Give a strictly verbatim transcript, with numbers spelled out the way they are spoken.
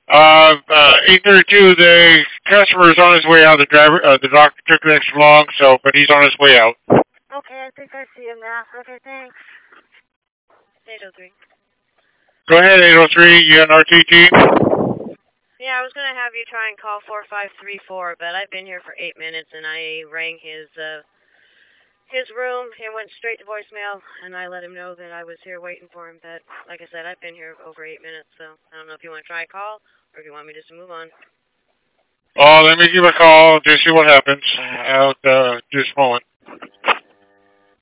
Uh, uh, eight thirty-two, the customer is on his way out. The driver, uh, the doctor took extra long, so, but he's on his way out. Okay, I think I see him now. Okay, thanks. eight oh three. Go ahead, eight oh three, you got an R T T? Yeah, I was going to have you try and call four five three four, but I've been here for eight minutes, and I rang his, uh, his room. He went straight to voicemail, and I let him know that I was here waiting for him, but like I said, I've been here over eight minutes, so I don't know if you want to try a call, or if you want me just to move on. Oh, let me give a call, just see what happens. Out, uh, just a moment.